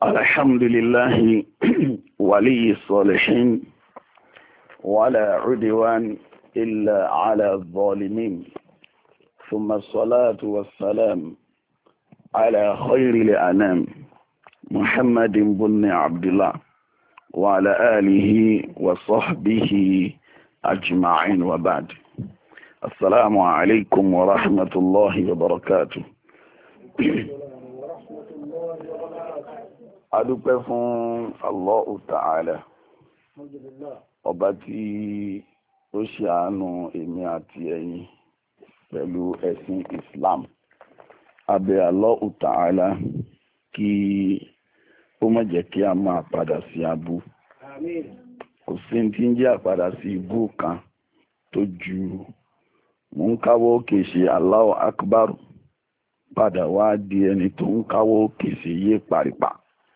الحمد لله ولي الصالحين ولا عدوان إلا على الظالمين ثم الصلاة والسلام على خير الأنام محمد بن عبد الله وعلى آله وصحبه أجمعين وبعد. السلام عليكم ورحمة الله وبركاته. adúpẹ́ fún Allahu Ta'ala, ọba tí ó ṣe àánú èmi àti ẹ̀yin pẹ̀lú ẹ̀sìn Islam. Abẹ́ Allahu Ta'ala kí ó má jẹ́ kí a máa padà sí abú. Kò sí tí ń jẹ́ àpadà sí ibú kan tó ju mò ń káwọ́ òkè ṣe Allahu Akbar padà wá di ẹni tó ń káwọ́ òkè ṣe yé paripa.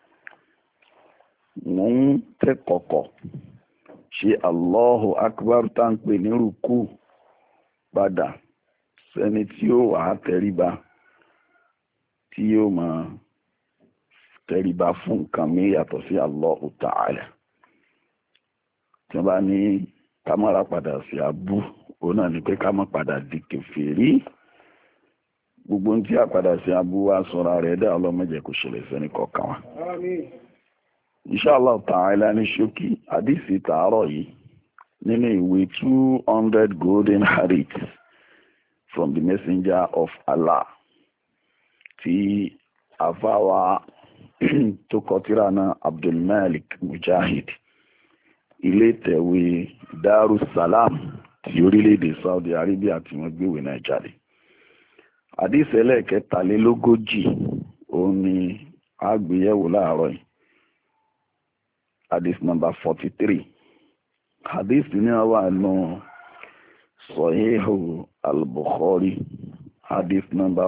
Mò ń tẹ́ kọ̀kọ̀ ṣe Allahu Akbar tá ń pè ní rúkú padà sẹ́ni tí ó wà á tẹríba, tí yóò máa tẹríba fún nǹkan mi yàtọ̀ sí Allahu Ta'ala. Tí wọ́n bá ní ká má ra padà sí abú, òun náà ni pé ká má padà di kèfèrí. Gbogbo ohun tí a padà sí abú wa sọ̀rọ̀ rẹ̀ dá ọlọ́mọdé kò ṣẹlẹ̀ sẹ́ni kọ̀ọ̀kan wa. Inshallah Ta'ala ní ṣókí àdìsí tààrọ̀ yìí nínú ìwé 200 golden hadiths from the messenger of Allah tí àfáwà tó kọ tírà náà Abdulmalik Mujahid, ilé ìtẹ̀wé Darussalam ti orílẹ̀-èdè Saudi Arabia tí wọ́n gbéwèé náà jáde. Hadith ẹlẹ́ẹ̀kẹtàlélógójì òun ni àgbéyẹ̀wò láàárọ̀ yìí. Hadith number 43. Hadith ní wà nù Sahihu al-Bukhari. Hadith number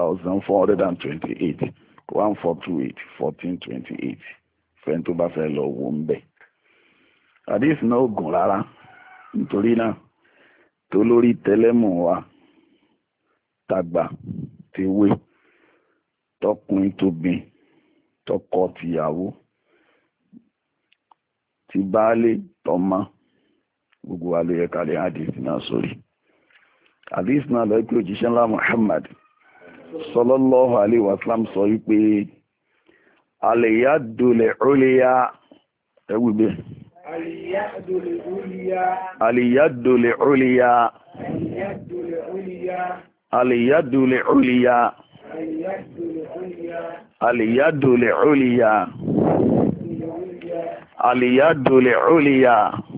1428. 1428, 1428. Fẹ́ni tó bá fẹ́ lọ wò ń bẹ̀. Hadith náà gùn rárá. Nítorí náà, tó lórí tẹlẹ́mù wa, tàgbà, tewé, tọkùnrin tóbìn, tọkọ tìyàwó, ti baálé tọmọ, gbogbo wa ló yẹ ká lè hadith náà sórí. Hadith náà lọ pé òjíṣẹ́ ńlá Muhammad sallallahu alaihi wasallam sọ wípé al-yadul ulya ẹwùgbé al-yadul ulya al-yadul ulya al-yadul ulya al-yadul ulya aliyadul uliya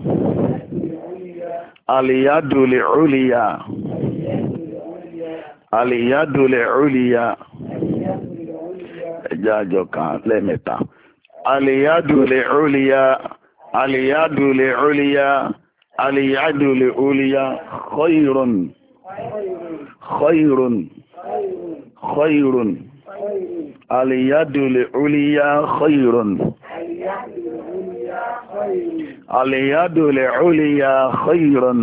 aliyadul uliya aliyadul uliya ẹjá àjọ kan lẹ́mẹ̀ta aliyadul uliya aliyadul uliya aliyadul uliya khayrun khayrun khayrun aliyadul uliya khayrun aliyadul uliya khayrun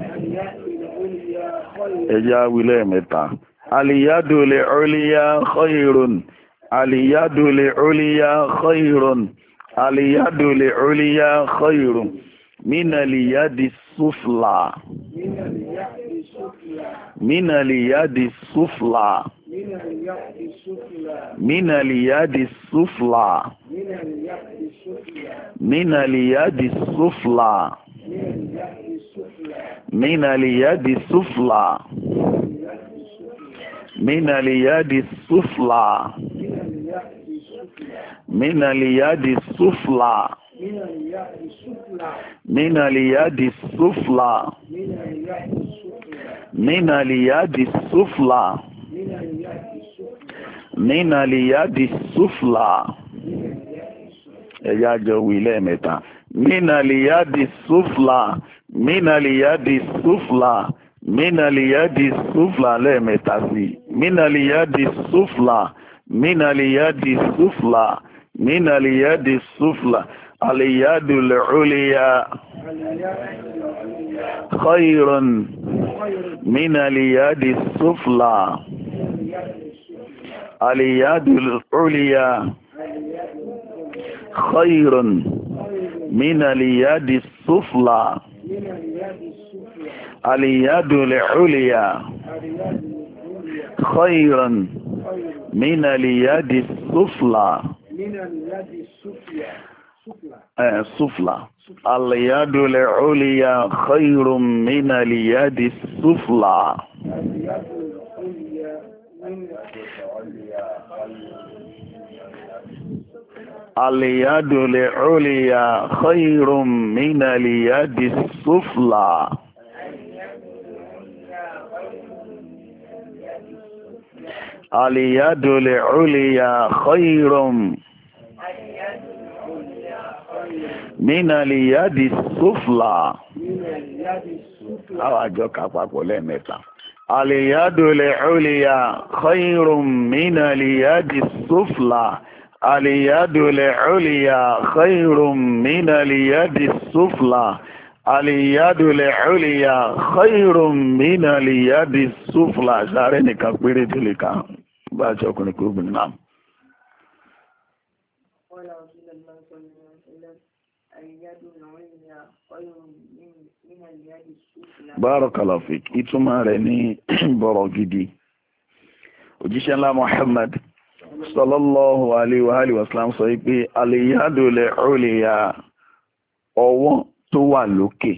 ẹjá wílẹ̀ mẹ́ta aliyadul uliya khayrun aliyadul uliya khayrun aliyadul uliya khayrun minaliyadi sufla minaliyadi sufla minaliyadi sufla minaliyadi sufla minaliyadi sufla minaliyadi sufla minaliyadi sufla minaliyadi sufla minaliyadi sufla minaliyadi sufla ẹ̀yà jọ wí lẹ́ẹ̀mẹ́ta minaliyadi sufla minaliyadi sufla minaliyadi sufla lẹ́ẹ̀mẹ́ta sí minaliyadi sufla minaliyadi sufla minaliyadi sufla aliyadul uliya khayrun minaliyadi sufla اليد العليا خير من اليد السفلى اليد العليا خير من اليد السفلى السفلى اليد العليا خير من اليد السفلى اليد العليا خير من اليد السفلى اليد العليا خير من اليد السفلى اليد العليا خير من اليد السفلى اليد العليا خير من اليد السفلى اليد العليا خير من اليد السفلى sáré nìkan péré tó lè kà bá a ṣe ọkùnrin kúrò bí náà. Barakallahu fik, ìtumọ̀ rẹ̀ ní bọ̀rọ̀ gidi. Òjíṣẹ́ ńlá Muhammad sallallahu alaihi wa alihi wasallam sọ pé al-yadu al-ulya, ọwọ́ tó wà lókè,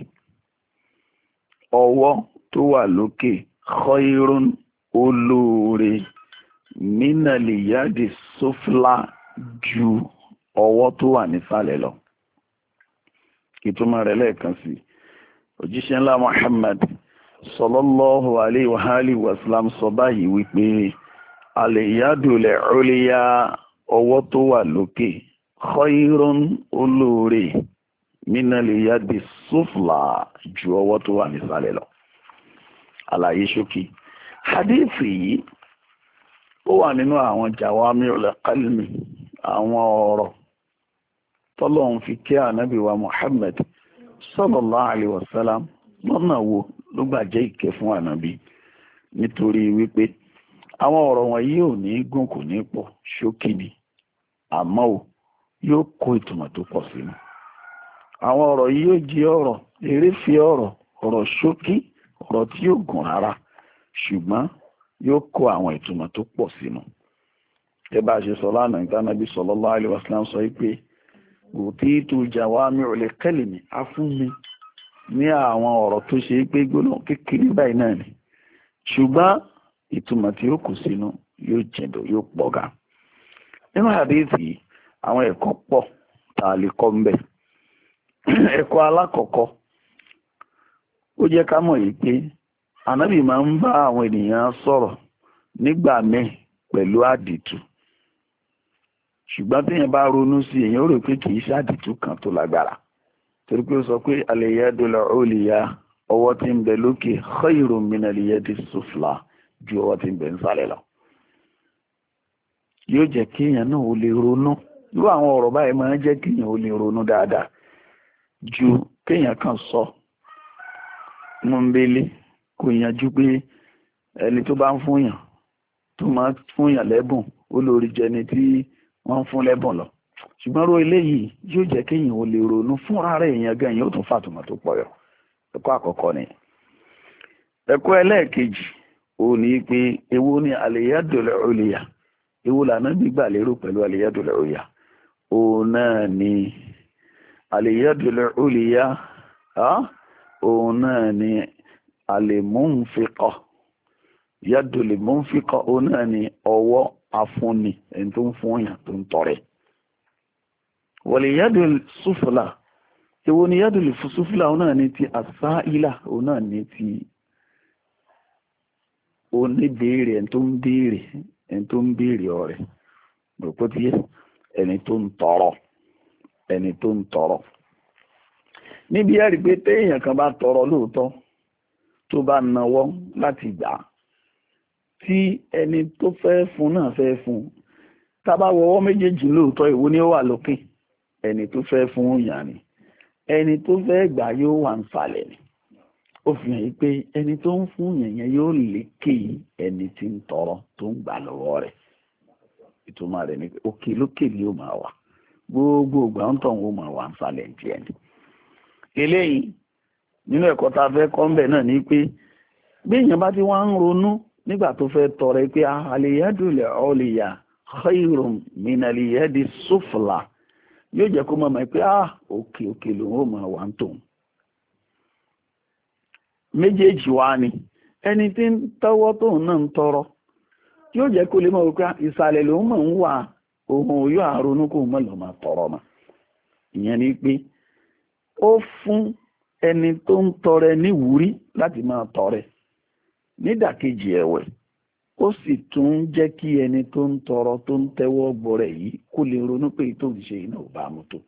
ọwọ́ tó wà lókè, khayrun, olóore, min al-yadi sufla, ju ọwọ́ tó wà nísàlẹ̀ lọ. Ìtumọ̀ rẹ̀ lẹ́ẹ̀kan sí, òjíṣẹ́ ńlá Muhammad sallallahu alaihi wa alihi wasallam sọ báyìí wípé al-yadu al-ulya, ọwọ́ tó wà lókè, khayrun, olóore, min al-yadi sufla, ju ọwọ́ tó wà nísàlẹ̀ lọ. Àlàyé ṣókí hadithi yìí ó wà nínú àwọn jawami'ul kalimi, àwọn ọ̀rọ̀ tọ́lọ́run fi kí ànábì wa Muhammad sallallahu alaihi wasallam lọ́nà wo ló gbà jẹ́ ìkẹ́ fún ànábì, nítorí wípé àwọn ọ̀rọ̀ wọ̀nyí ò ní gùn, kò ní pọ̀, ṣókí ni, àmọ́ ò yóò kó ìtumọ̀ tó pọ̀ sínú. Àwọn ọ̀rọ̀ yìí yóò jẹ́ ọ̀rọ̀ eréfì, ọ̀rọ̀ ṣókí, ọ̀rọ̀ tí yóò gùn rárá, ṣùgbọ́n yóò kó àwọn ìtumọ̀ tó pọ̀ sínú. Ẹ bá ṣe sọ lánàá, ìtànàbí sallallahu alaihi wasallam sọ pé utitu jawami'ul kalimi, a fún mi ní àwọn ọ̀rọ̀ tó ṣe pé gbólóhùn kékeré báyìí náà ni, ṣùgbọ́n ìtumọ̀ tí ó kù sínú yóò jẹ̀dọ̀, yóò pọ̀ gan. Nínú hadithi àwọn ẹ̀kọ́ pọ̀ tá a lè kọ́ ń bẹ̀. Ẹ̀kọ́ alákọ̀ọ́kọ́, ó jẹ́ ká mọ̀ yìí pé ànábì máa ń bá àwọn ènìyàn sọ̀rọ̀ nígbà míì pẹ̀lú àdìtú, ṣùgbọ́n téèyàn bá ronú sí èèyàn ó rò pé kì í ṣàdìtú kan tó lágbára, torí pé ó sọ pé al-yadul ulya, ọwọ́ tí ń bẹ lókè, khayrun min al-yadi sufla, ju ọwọ́ tí ń bẹ nísàlẹ̀ lọ. Yóò jẹ́ kéèyàn náà ó lè ronú. Irú àwọn ọ̀rọ̀ báyìí máa ń jẹ́ kéèyàn ó lè ronú dáadáa ju kéèyàn kan sọ múmbélé kò yanjú pé ẹni tó bá ń fúnyàn, tó máa ń fúnyàn lẹ́bùn, ó lórí jẹni tí wọ́n ń fún lẹ́bùn lọ. Ṣùgbọ́n ro eléyìí yóò jẹ́ kéèyàn ó lè ronú fúnra rẹ̀, èèyàn gan yóò tún fàtúmọ̀ tó pọ̀ yọ. Ẹ̀kọ́ àkọ́kọ́ ni. Ẹ̀kọ́ ẹlẹ́ẹ̀kejì ó ní pé èwo ni al-yadul ulya, èwo lànà gbígbà lérò pẹ̀lú al-yadul ulya. Òun náà ni al-yadul ulya, òun náà ni al-munfiqa, yadul munfiqa, òun náà ni ọwọ́ afúnni, ẹni tó ń fún èèyàn, tó ń tọrẹ. wal yadul sufla, èwo ni yadul sufla, òun náà ni ti as-sa'ila, òun náà ni ti oníbèèrè, ẹni tó ń béèrè, ẹni tó ń béèrè ọrẹ, gbogbo tí ẹni tó ń tọrọ, ẹni tó ń tọrọ. Níbi ẹ̀rí pé téèyàn kan bá tọrọ lóòótọ́, tó bá nawọ́ láti gbà, tí ẹni tó fẹ́ fún náà fẹ́ fún, tá bá wọwọ́ méjèèjì lóòótọ́, èwo ni ó wà lókè? Ẹni tó fẹ́ fún yàn ni, ẹni tó fẹ́ gbà yóò wà nísàlẹ̀ ni. Ó fi hàn pé ẹni tó ń fún yẹn yóò lékè ẹni tí ń tọrọ, tó ń gbà lọ́wọ́ rẹ̀. Ìtumọ̀ rẹ̀ ni pé òkè lókè ni ó máa wà, gbogbo ìgbà ń tàn wọ́n mọ̀ wá ń sálẹ̀ díẹ̀ ni. eléyìí nínú ẹ̀kọ́ tá a fẹ́ kọ́ ńbẹ̀ náà ni pé bí èèyàn bá ti wá ń ronú nígbà tó fẹ́ tọrẹ pé àlèyádùlẹ̀ ọ̀lẹ̀yà khairun minaliyadi sufla yóò jẹ́ kó mọ̀ pé òkè òkè lòun ò mọ̀ wá ń tòun. méjèèjì wá ni ẹni tí ń tọwọ́ tóun náà ń tọrọ yóò jẹ́ kó lè mọ̀ wípé ìsàlẹ̀ lòun mọ̀ ń wà ohun òyò àrònú kó mọ̀ lọ́ máa tọrọ mà. ìyẹn ni pé ó fún ẹni tó ń tọrẹ níwúrí láti máa tọrẹ, nídàkejì ẹ̀wẹ̀ ó sì tún ń jẹ́ kí ẹni tó ń tọrọ tó ń tẹ́wọ́ gbọ́rẹ̀ yìí kó lè ronú pé tó ń ṣe iná ò bá mu tó.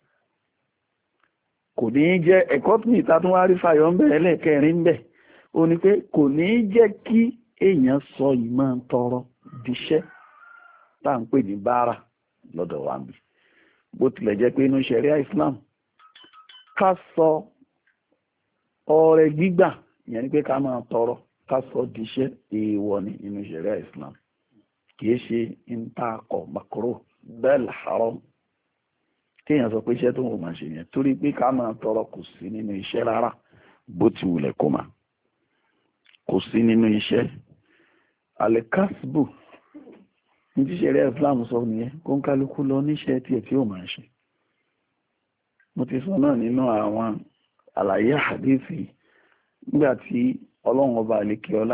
kò ní í jẹ́ ẹ̀kọ́ tí ìta tún wá rí fàyọ̀ ń bẹ̀rẹ̀ lẹ́ẹ̀kẹrin ń bẹ̀ ó ní pé kò ní í jẹ́ kí èèyàn sọ ìmọ̀ tọrọ diṣẹ́ tá à ń pè ní báárà lọ́dọ̀ wa bí. bó tilẹ̀ jẹ́ pé inú ṣẹ̀ríà Islam ká sọ ọrẹ gbígbà ìyẹn ni pé ká máa tọrọ ká sọ diṣẹ́ èèwọ̀ ní inú ṣẹ̀ríà Islam, kìí ṣe intakọ̀ makro bẹ́ẹ̀ haram kéèyàn sọ pé iṣẹ́ tó ń máa ṣe yẹn, torí pé ká máa tọrọ kò sí nínú iṣẹ́ rárá bó ti wulẹ̀ kó máa kò sí nínú iṣẹ́. alikasbu ní tí ṣẹ̀ríà Islam sọ nìyẹn, kó ń kálukú lọ níṣẹ́ tiẹ̀ tí ó máa ṣe. mo ti sọ náà nínú àwọn àlàyé àdéhìí nígbà tí ọlọ́run ọba àlékíọlá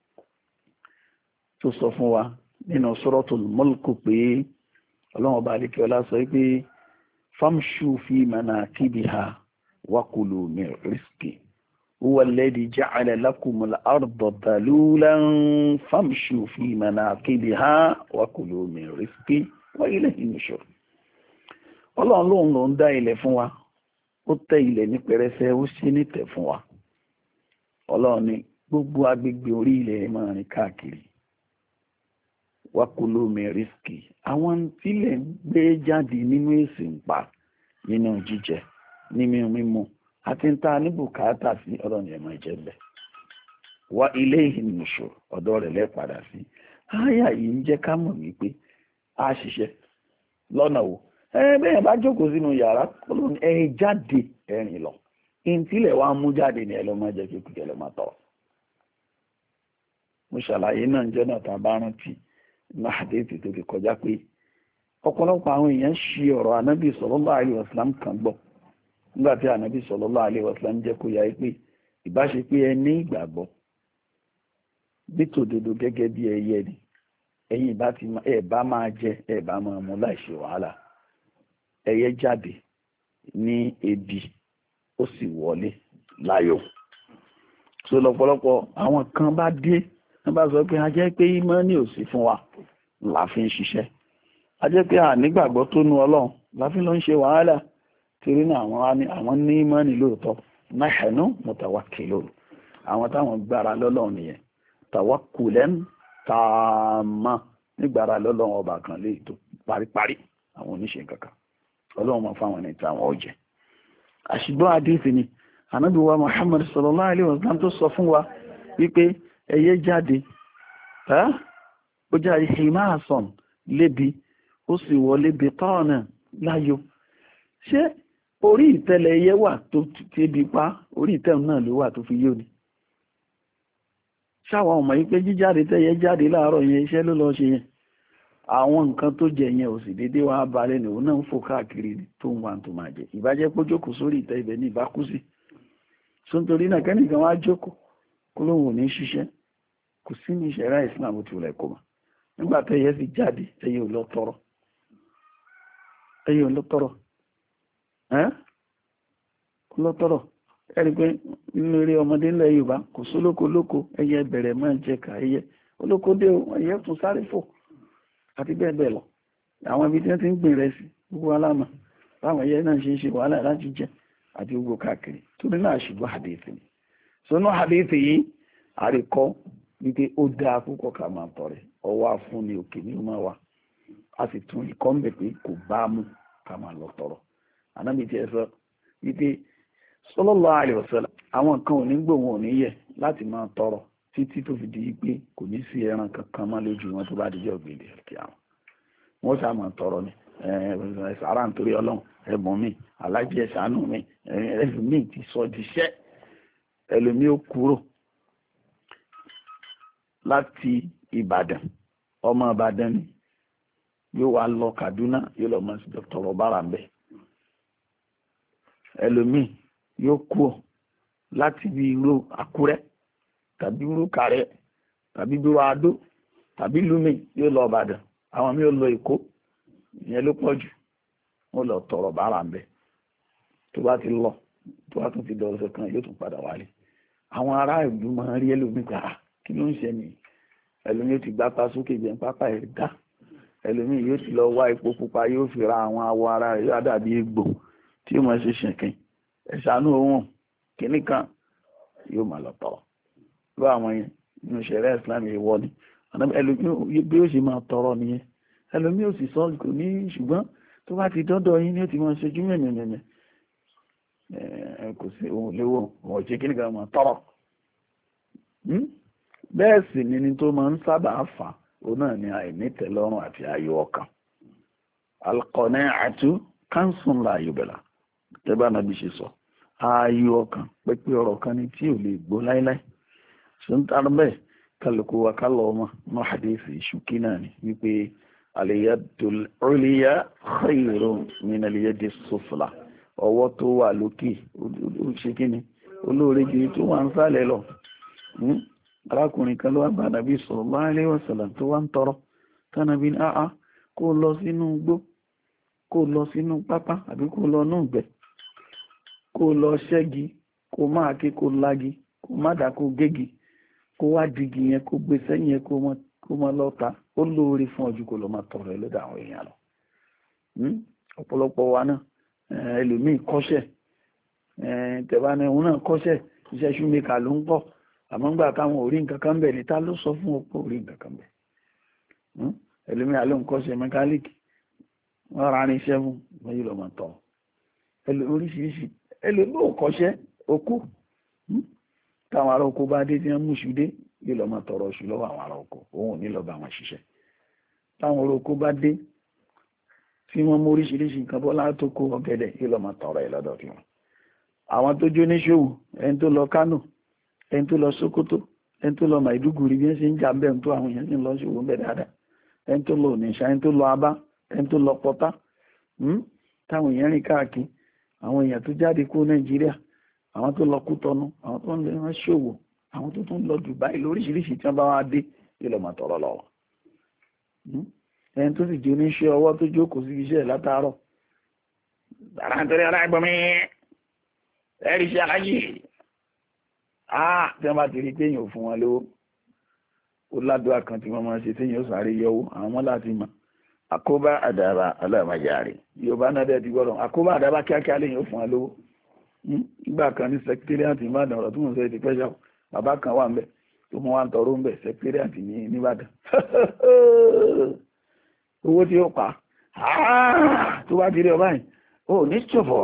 tó sọ fún wa nínú Suratul Mulk pé ọlọ́run ọba àlékíọlá sọ pé famshu fi manakibiha wa kulu min rizqi huwa alladhi ja'ala lakumul arda dhalulan famshu fi manakibiha wa kulu min rizqi wa ilayhi nushur. ọlọ́run lóun ló ń dá ilẹ̀ fún wa, ó tẹ́ ilẹ̀ ní pẹrẹsẹ, ó ṣe nítẹ̀ fún wa. ọlọ́run ní gbogbo agbègbè orí ilẹ̀ máa rìn káàkiri. wakulu min rizqi, àwọn tílẹ̀ ń gbé jáde nínú èsì ń pa, nínú jíjẹ, nínú mímu àti ń ta ní bùkátà sí ọlọ́run ẹ̀ máa jẹ́ bẹ́ẹ̀. wa ilayhi nushur, ọ̀dọ̀ rẹ̀ lẹ́ padà sí. áyà yìí ń jẹ́ ká mọ̀ wípé a ṣiṣẹ́ lọ́nà wo. bẹ́ẹ̀ bá jókòó sínú yàrá ọlọ́run ẹ jáde ẹ̀rìn lọ, ìntìlẹ̀ wa mú jáde ní ẹlọ́mọ jẹ́ kí kùjẹ́ lọ́mọ tọ̀. mo ṣàlàyé náà jẹ́ náà tá a bá rántí máàdéètì tó fi kọjá pé ọ̀pọ̀lọpọ̀ àwọn èèyàn ṣi ọ̀rọ̀ ànábì sallallahu alaihi wasallam kan gbọ́ nígbà tí ànábì sallallahu alaihi wasallam jẹ́ kó yá pé ìbáṣe pé ẹ ní ìgbàgbọ́ bí tòdodo gẹ́gẹ́ bí ẹyẹ ni ẹ̀yin ẹ bá máa jẹ ẹ bá máa mu láì ṣe wàhálà. ẹyẹ jáde ní ebi ó sì wọlé láyọ̀. so lọ́pọ̀lọpọ̀ àwọn kan bá dé wọ́n bá sọ pé a jẹ́ pé ìmánì ò sí fún wa la fi ń ṣiṣẹ́, a jẹ́ pé ànígbàgbọ́ tó nu ọlọ́run la fi ló ń ṣe wàhálà. torí náà àwọn ní ìmánì lóòótọ́ nahnu mutawakkilun, àwọn táwọn gbára lọ́lọ́run nìyẹn, tawakkulan tamma, nígbàrá lọ́lọ́run ọba kan lè tó paríparí àwọn oníṣẹ́ kankan ọlọ́run máa fáwọn ẹni tí àwọn ọ̀jẹ̀. àṣìgbọ́n àdéhìí ni ànábì wa Muhammad sallallahu alaihi wasallam tó sọ fún wa wípé ẹyẹ jáde ó jáde himason lébi ó sì wọlé bí tọ́ọ̀nà láyò. ṣé orí ìtẹ́lẹ̀ ẹyẹ wà tó tẹ́bi pa, orí ìtẹ́lẹ̀ náà ló wà tó fi yó ni? ṣáwọn ọmọ yìí pé jíjáde tẹ́yẹ jáde láàárọ̀ yẹn iṣẹ́ ló lọ ṣe yẹn, àwọn nǹkan tó jẹ yẹn ò sì dédé wá balẹ̀ ní òun náà ń fò káàkiri tó ń wà tó máa jẹ. ìbájẹ́ pé ó jókòó sórí ìtẹ́ ibẹ̀ ní ìbá kú sí. so nítorí náà kẹ́nìkan wá jókòó kó lóun ò ní ṣiṣẹ́, kò sí ní ìṣẹ̀rá Islam tó rẹ̀ kó mọ̀. nígbà tẹ́yẹ sì jáde ẹyẹ ò lọ tọrọ, kó lọ tọrọ. ẹ̀rí pé nínú eré ọmọdé ńlẹ̀ Yorùbá kò sólóko lóko ẹyẹ bẹ̀rẹ̀ máa jẹ ká ẹyẹ olóko dé o ẹyẹ tún sáré fò àti bẹ́ẹ̀ bẹ́ẹ̀ lọ. àwọn ibi tí wọ́n ti ń gbìn rẹ̀ sí gbogbo alámà báwọn ẹyẹ náà ṣe ń ṣe wàhálà láti jẹ àti gbogbo káàkiri. torí náà ṣùgbọ́n àdéhìí ni sọnù àdéhìí yìí àríkọ́ wípé ó dáa púpọ̀ ká máa tọrẹ, ọwọ́ afúnni òkè ní ó máa wà. a sì tún ikọ́ ń bẹ̀ pé kò bá mú ká máa lọ tọrọ. ànábì tí ẹ sọ wípé sallallahu alaihi wasallam àwọn kan ò ní gbòhun ò ní yẹ láti máa tọrọ títí tó fi di pé kò ní sí ẹran kankan mọ́ lójú wọn tó bá dijọ́ gbèdé kí àwọn wọ́n sá máa tọrọ ni. sàrà nítorí ọlọ́run ẹ̀bùn mi alájí ẹ ṣàánú mi ẹlòmíì ti sọ diṣẹ́ ẹlòmíì ó kúrò láti Ìbàdàn ọmọ Ìbàdàn ni yóò wá lọ Kaduna yóò lọ mọ sí Dr. Obara ń bẹ ẹlòmíì yóò kúrò láti bí irú Àkúrẹ́ tàbí irú Kàrẹ́ tàbí irú Adó tàbí lumi yóò lọ Ìbàdàn àwọn mi ò lọ Èkó ìyẹn ló pọ̀ jù wọ́n lọ tọrọ bàrà ń bẹ tó bá ti lọ tó bá tún ti dọ̀ọ̀sẹ̀ kan yóò tún padà wálé àwọn ará ìlú máa ń rí ẹlòmíì pé kí ló ń ṣe nìyí ẹlòmíì ti gbápá sókè jẹun pápá ẹ̀ dá ẹlòmíì yóò ti lọ wá epo pupa yóò fi ra àwọn awọ ara rẹ̀ yóò dàbí egbò tí yóò máa ṣe ṣìnkìn ẹ̀ṣánú ohun kìíní kan yóò máa lọ tọrọ lọ àwọn yẹn nínú ìṣẹ̀lẹ̀ Islam yìí wọ ni ẹlòmíì bí ó ṣe máa tọrọ nìyẹn ẹlòmíì ò sì sọ kò ní ṣùgbọ́n tó bá ti dọ́dọ̀ yín ni ó ti máa ṣojú mẹ́mẹ́mẹ́mẹ́ kò sí ohun léwọ́ wọn ò ṣe kí nìkan máa tọrọ bẹ́ẹ̀ sì ni tó máa ń sábà fà òun náà ni àìnítẹ́lọ́rùn àti ayọ̀ ọkàn al-qana'atu kansun la yubla tẹ́bá nàbí ṣe sọ ayọ̀ ọkàn pẹ́pẹ́ ọ̀rọ̀ kan ni tí ò lè gbó láíláí ṣe ń tar bẹ́ẹ̀ kálukú wa kálọ̀ ọmọ náà hadith ìṣúkí náà ni wípé al-yadul ulya khayrun min al-yadi sufla ọwọ́ tó wà lókè ó ṣe kí ni olóore jù tó wà ń sálẹ̀ lọ arákùnrin kan ló wá bá nàbí sallallahu alaihi wasallam tó wá ń tọrọ tánàbí ní kó lọ sínú igbó kó lọ sínú pápá àbí kó lọ nú ìgbẹ́ kó lọ ṣẹ́gi kó máa ké kó lági kó má dá kó gégi kó wá digi yẹn kó gbé sẹ́yìn yẹn kó mọ lọ́ta ó lóore fún ọjọ́ kó lọ máa tọrọ ẹ lọ́dọ̀ àwọn èèyàn lọ ọ̀pọ̀lọpọ̀ wa náà ẹlòmíì kọ́ṣẹ́ tẹ̀bánà òun náà kọ́ṣẹ́ iṣẹ́ ṣúmẹ́kà ló ń pọ̀ àmọ́ ń gbà káwọn orí nǹkan kan bẹ̀ ní ta ló sọ fún ọ̀pọ̀ orí nǹkan kan bẹ̀ ẹlòmíì àlọ́ ń kọ́ṣẹ́ mẹkáníìkì wọ́n ra ní iṣẹ́ fún wọ́n yìí lọ máa tọ̀ oríṣiríṣi ẹlòmíì ò kọ́ṣẹ́ okú táwọn ará oko bá dé tí wọ́n mú ṣu dé yìí lọ máa tọrọ ṣu lọ́wọ́ àwọn ará oko òun ò ní lọ bá wọn ṣiṣẹ́ táwọn ará oko bá dé tí wọ́n mú oríṣiríṣi nǹkan bọ́lá tó kó ọ̀gẹ̀dẹ̀ yìí lọ máa tọrọ ẹ̀ lọ́dọ̀ tí wọn àwọn tó jó níṣòwò ẹni tó lọ Kánò ẹni tó lọ Sókótó ẹni tó lọ Maiduguri bí wọ́n ṣe ń jà bẹ́ẹ̀ tó àwọn èèyàn sì ń lọ ṣòwò ń bẹ̀ dáadáa ẹni tó lọ Onitsha ẹni tó lọ Aba ẹni tó lọ Pọ́tà táwọn èèyàn rìn káàkiri àwọn èèyàn tó jáde kó Nàìjíríà àwọn tó lọ Kútọnù àwọn tó ń lè wọ́n ṣòwò àwọn tó tún lọ Dubai lóríṣiríṣi tí wọ́n bá wá dé yóò lọ máa tọrọ lọ́wọ́ ẹni tó sì jẹ́ oníṣẹ́ ọwọ́ tó jókòó sí iṣẹ́ látàárọ̀ dára nítorí aláìgbọ́n mi ẹ̀rí iṣẹ́ aláyè tí wọ́n bá ti rí téèyàn ò fún wọn lówó ó ládùúgbà kan tí wọ́n máa ń ṣe téèyàn ó sáré yọwó àwọn ọmọ láti mọ̀ àkóbá àdàbà aláìmájàre Yorùbá náà dẹ̀ ti gbọ́dọ̀ àkóbá àdàbà kíákíá lẹ́yìn ó fún wọn lówó nígbà kan ní sẹkítẹ́rìàtì Ìbàdàn ọ̀rọ̀ tó ń sọ èdè pẹ́ṣà bàbá kan wà ń bẹ̀ tó mú wa ń tọrọ ń bẹ̀ sẹkítẹ́rìàtì ní Ìbàdàn owó tí ó pa tó bá ti rí ọba yìí ó ní ṣòfò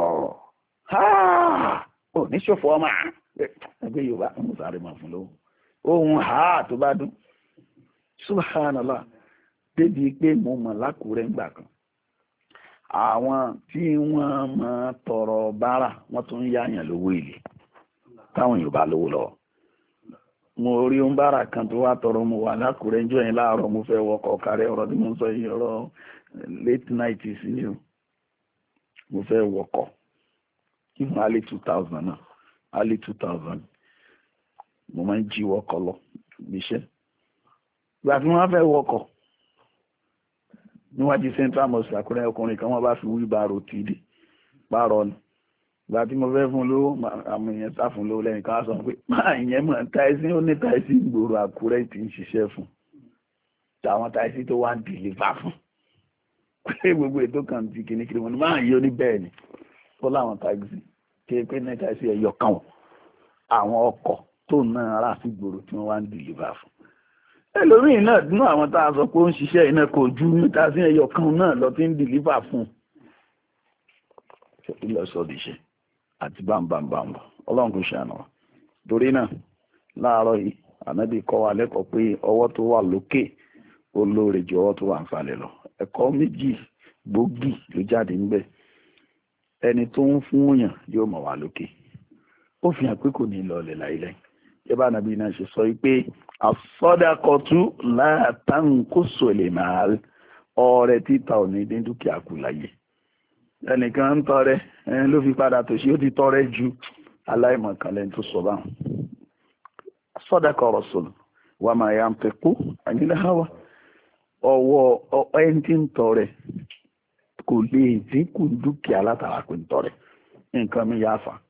ó ní ṣòfò ọmọ ẹgbẹ́ Yorùbá ń sáré máa fún lówó ohun tó bá dún subhanallah débi pé mo mọ̀ lákùrẹ́ ńgbà kan àwọn tí wọ́n máa tọrọ bára wọ́n tún yáyàn lówó ilé táwọn Yorùbá lówó lọ́wọ́ mo rí ń bára kan tó wá tọrọ mo wà lákùrẹ́ ńjọ́ yẹn láàárọ̀ mo fẹ́ wọkọ̀ kárẹ́ ọ̀rọ̀ tí mo ń sọ yìí ọ̀rọ̀ late night sí ni o mo fẹ́ wọkọ̀ ìfún alẹ́ 2000 náà alẹ́ 2000 mo máa ń jí wọkọ̀ lọ níṣẹ́ ìgbà tí wọ́n fẹ́ wọkọ̀ níwájú central mosque Àkúrẹ́ ọkùnrin kan wọ́n bá fi wheelbarrow tì dé pààrọ̀ ni ìgbà tí mo fẹ́ fún lówó àmì yẹn sá fún lówó lẹ́yìn kan sọ pé máa ìyẹn mọ̀ táìsí ó ní táìsí ìgboro Àkúrẹ́ tí ń ṣiṣẹ́ fún táwọn táìsí tó wá ń dìlífà fún pé gbogbo ètò kan ti kìnnìkìnnì wọn ni máa yí ó ní bẹ́ẹ̀ ni ó láwọn táìsí kéèpé ní táìsí ẹ̀yọ kan àwọn ọkọ̀ tó náà rà sí ìgboro tí wọ́n wá ń dìlífà fún ẹlòmíì náà dúnú àwọn tá a sọ pé ó ń ṣiṣẹ́ iná kò ju mítà sí ẹyọ kan náà lọ tí ń dìlífà fún ìlọsọdìṣẹ́ àti bámbàmbàmbà ọlọ́run kò ṣàánú wa torí náà láàárọ̀ yìí ànábì kọ́ wa lẹ́kọ̀ọ́ pé ọwọ́ tó wà lókè ó lóore ju ọwọ́ tó wà nísàlẹ̀ lọ ẹ̀kọ́ méjì gbòógì ló jáde níbẹ̀ ẹni tó ń fún yàn yóò mọ̀ wá lókè ó fi hàn pé kò ní lọlẹ̀ láìlẹ̀ ẹ bá nàbí náà ṣe sọ pé àsọdàkọtú látàǹkóso lè máa ọrẹ títà ò ní dín dúkìá kù láyé ẹnìkan ń tọrẹ ẹni ló fi padà tòṣì ó ti tọrẹ ju aláìmọ̀kan lẹ́ni tó sọ báwọn sọdàkọ rọ̀sùn wà máa yà ń fẹ́ kú àníláhàwá ọwọ́ ẹni tí ń tọrẹ kò lè dínkù dúkìá látara pé ń tọrẹ nǹkan mi yá fà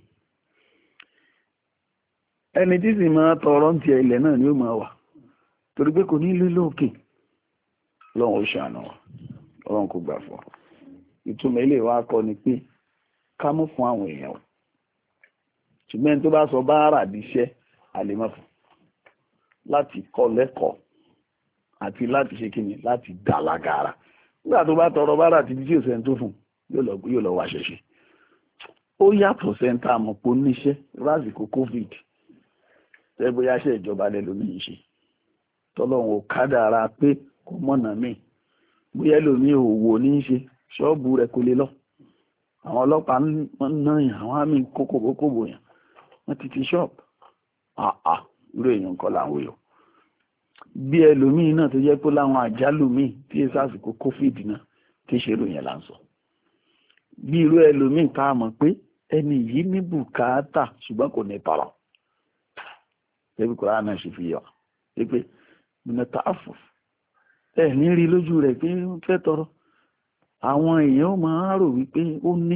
ẹni tí sì máa tọrọ ń tiẹ̀ ilẹ̀ náà ni ó máa wà torí pé kò ní ilé lókè lọ́wọ́ ó ṣàánú wa ọlọ́run kò gbà fún ọ ìtumọ̀ ilé wa kọ́ ni pé ká mú fún àwọn èèyàn ṣùgbọ́n tó bá sọ báárà díṣẹ́ àlèmọ́ fún láti kọ́ lẹ́kọ̀ọ́ àti láti ṣe kíni láti dà lágara nígbà tó bá tọrọ báárà ti di tí òsèǹ tó fún yóò lọ wá ṣẹṣẹ ó yàtọ̀ sẹ́ńtà àmọ̀pọ̀ níṣẹ́ lásìkò covid tẹ́ bóyá ṣe ìjọba lẹ́lòmíì ṣe tọ́lọ́run ò kádàrá pé kò mọ̀nà míì bóyá ẹlòmíì òwò ní í ṣe ṣọ́ọ̀bù rẹ̀ kò lè lọ àwọn ọlọ́pàá ń ná yàn àwọn àmì kókòbókòbò yàn wọ́n ti ṣọ́ọ̀bù irú èèyàn kọ́ làwọn èèyàn bí ẹlòmíì náà tó jẹ́ pé láwọn àjálù míì tí èsì àsìkò covid náà tí ṣe ròyìn là ń sọ bí irú ẹlòmíì tá a mọ̀ pé ẹni yìí ní bùkátà ṣùgbọ́n kò ní tọrọ ẹbí kò rárá náà ṣe fi yọ pé mìnàtà àfò ẹ ní rí lójú rẹ̀ pé ó fẹ́ tọrọ àwọn èèyàn ó máa rò wípé ó ní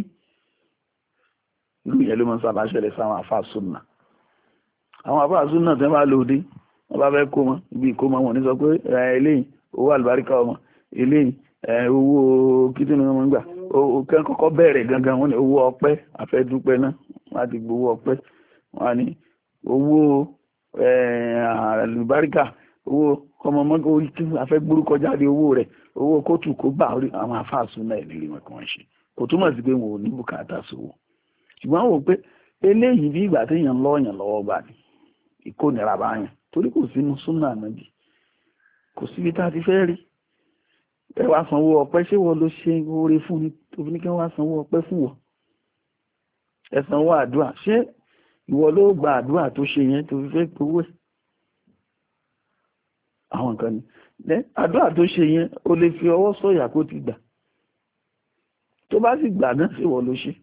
irú yẹn ló máa ń sábà ṣẹlẹ̀ sáwọn àfáà súnà àwọn àfáà súnà tẹ́ bá lòdì wọ́n bá fẹ́ kó wọn ibi ìkómọ wọn ní sọ pé eléyìí owó àlùbáríkà ọmọ eléyìí owó kìtìnú wọn ń gbà kọ́kọ́ bẹ̀rẹ̀ gangan wọn ní owó ọpẹ́ àfẹ́dúpẹ́ náà wọ́n á ti gbowó ọpẹ́ wọ́n á ní owó àlùbáríkà owó ọmọọmọ orí tí afẹ́ gbórúkọ jáde owó rẹ̀ owó kóòtù kó gbà orí àwọn afáàsùn náà ìlérí wọn kí wọ́n ṣe kò túmọ̀ sí pé wọn ò ní bùkátà sówó ṣùgbọ́n wò pé eléyìí bí ìgbà téèyàn ń lọ́ọ̀yàn lọ́wọ́ gbà ní ìkónira báyàn torí kò sínú súnà nàbì kò síbi tá a ti fẹ́ rí ẹ wá sanwó ọpẹ́ ṣé wọ́n ló ṣe oore fún ni tó fi ní kí wọ́n wá sanwó ọpẹ́ fún wọn ẹ sanwó àdúrà ṣé ìwọ ló gba àdúrà tó ṣe yẹn tó fi fẹ́ gbowó ẹ̀ àwọn nǹkan ni àdúrà tó ṣe yẹn o lè fi ọwọ́ sọ̀yà kó ti gbà tó bá sì gbà náà sí ìwọ ló ṣe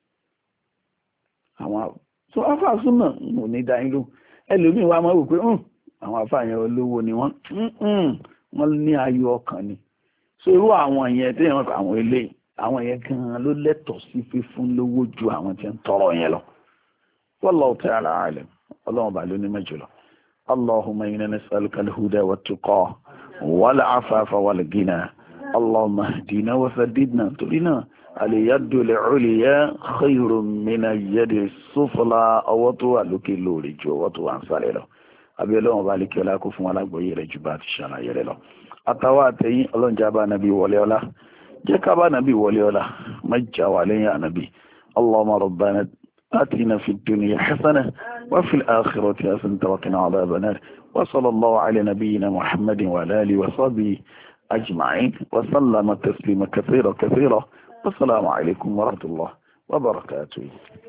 àwọn tó afáàsùn náà ò ní dá yín lóhùn ẹlòmíín wa máa wò pé àwọn afáàyàn olówó ni wọ́n ní ayọ̀ ọkàn ni so irú àwọn yẹn tí wọ́n àwọn eléyìí àwọn yẹn gan-an ló lẹ́tọ̀ọ́ sí fífún lówó ju àwọn tí ń tọrọ yẹn lọ wallahu ta'ala a'lam ọlọ́run bá ló ní mẹ́jọ lọ اللهم إنا نسألك الهدى والتقى والعفاف والغنى اللهم اهدنا وسددنا ترنا اليد العليا خير من اليد السفلى أوتوا لك لوري جو وتوا انصاري له أبي الله بالك ولا كف ولا غير جبات شانا يرلو أتواتي الله جابا نبي ولي ولا جكبا نبي ولي ولا مجا ولي يا نبي اللهم ربنا آتنا في الدنيا حسنة وفي الآخرة حسنة وقنا عذاب النار وصلى الله على نبينا محمد وعلى آله وصحبه أجمعين وسلم تسليما كثيرا والسلام عليكم ورحمة الله وبركاته.